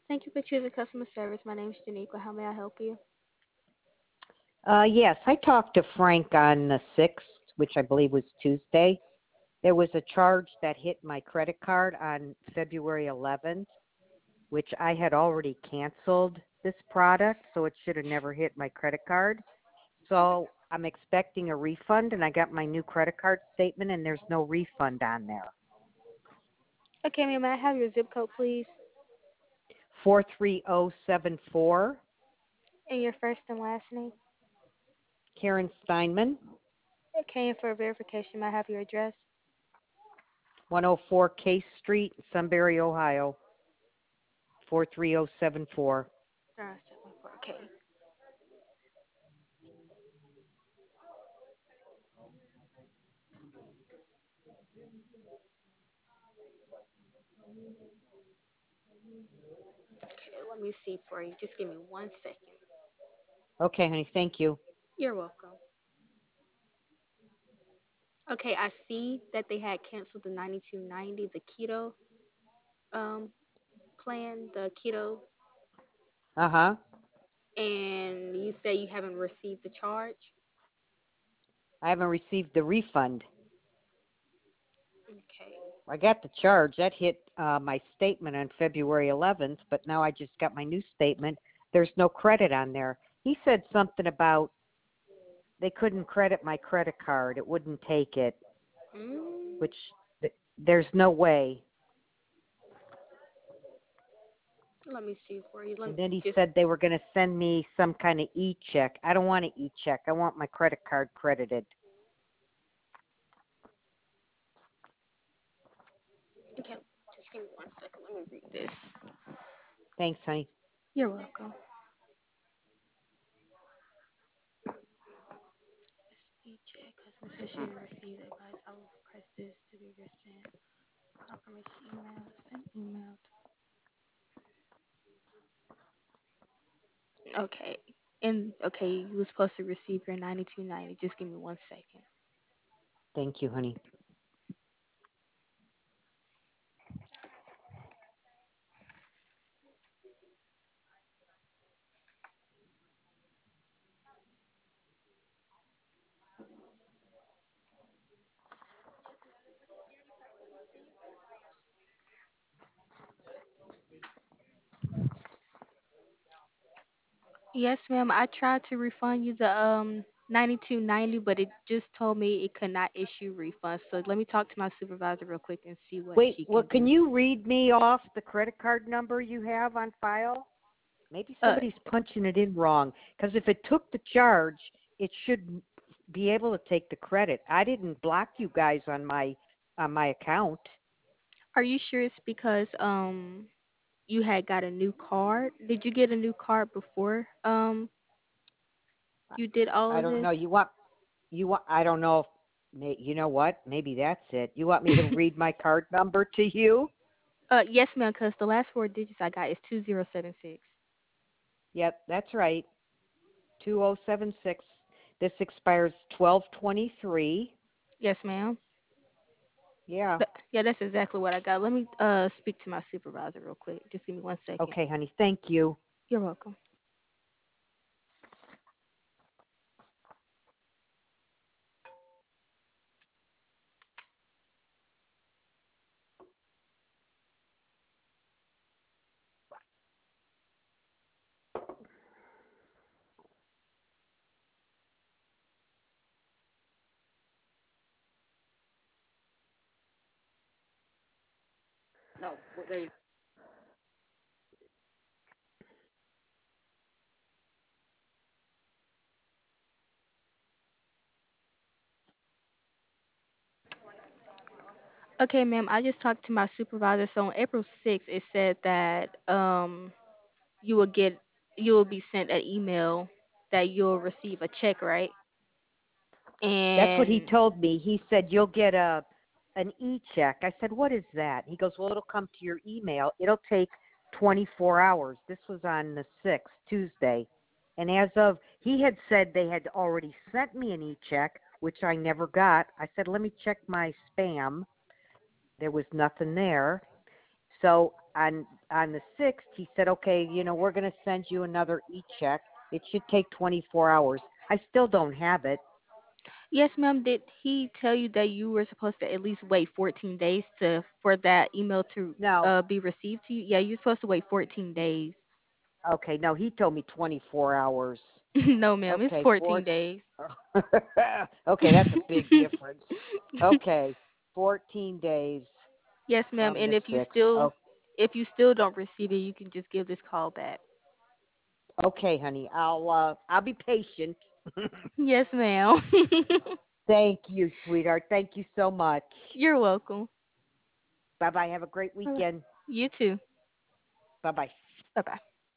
Thank you for choosing customer service. My name is Janiqua. How may I help you? Yes, I talked to Frank on the 6th, which I believe was Tuesday. There was a charge that hit my credit card on February 11th, which I had already canceled this product, so it should have never hit my credit card. So I'm expecting a refund, and I got my new credit card statement, and there's no refund on there. Okay, ma'am, may I have your zip code, please? 43074, And your first and last name? Karen Steinman, Okay, and for verification, may I have your address? 104 Case Street, Sunbury, Ohio, 43074. Okay. Okay, let me see for you. Just give me 1 second. Okay, honey, thank you. You're welcome. Okay, I see that they had canceled the 9290, the keto um plan, the keto, Uh-huh. and you say you haven't received the charge. I haven't received the refund. Okay. I got the charge. That hit my statement on February 11th, but now I just got my new statement. There's no credit on there. He said something about they couldn't credit my credit card. It wouldn't take it, Mm, which there's no way. let me see for you. Let And me then he just said they were going to send me some kind of e-check. I don't want an e-check. I want my credit card credited. okay. Just give me 1 second. Let me read this. Thanks, honey. You're welcome. E-check. Customer says she received advice. I will press this to be resent. Confirmation email. Send email. Okay. And okay, you were supposed to receive your 9290. Just give me 1 second. Thank you, honey. Yes, ma'am. I tried to refund you the 9290, but it just told me it could not issue refunds. So let me talk to my supervisor real quick and see what Wait, she well, can can do. you read me off the credit card number you have on file? Maybe Uh, somebody's punching it in wrong. Because if it took the charge, it should be able to take the credit. I didn't block you guys on my account. are you sure it's because you had got a new card? Did you get a new card before you did all I of don't this? know. You want. I don't know. You know what? Maybe that's it. You want me to read my card number to you? Yes, ma'am. Because the last four digits I got is 2076. Yep, that's right. 2076. This expires 12/23. Yes, ma'am. Yeah. Yeah, that's exactly what I got. Let me speak to my supervisor real quick. Just give me 1 second. Okay, honey. Thank you. You're welcome. No, they. Okay, ma'am. I just talked to my supervisor. So on April 6th, it said that you will get you will be sent an email that you'll receive a check, right? That's what he And told me. He said you'll get an e-check. I said, "What is that?" He goes, "Well, it'll come to your email. It'll take 24 hours." This was on the 6th, Tuesday. And as of he had said they had already sent me an e-check, which I never got. I said, "Let me check my spam." There was nothing there. So on the 6th, he said, okay, we're going to send you another e-check. It should take 24 hours. I still don't have it. Yes, ma'am. Did he tell you that you were supposed to at least wait 14 days to for that email to No. be received to you? Yeah, you're supposed to wait 14 days. Okay, no, he told me 24 hours. No, ma'am. It's Okay, 14 days. okay, that's a big difference. Okay, 14 days Yes, ma'am. from And the 6th. Oh, if you still don't receive it, you can just give this call back. okay, honey. I'll be patient. Yes, ma'am. Thank you, sweetheart. Thank you so much. You're welcome. Bye bye. Have a great All right. weekend. You too. Bye bye. Bye bye.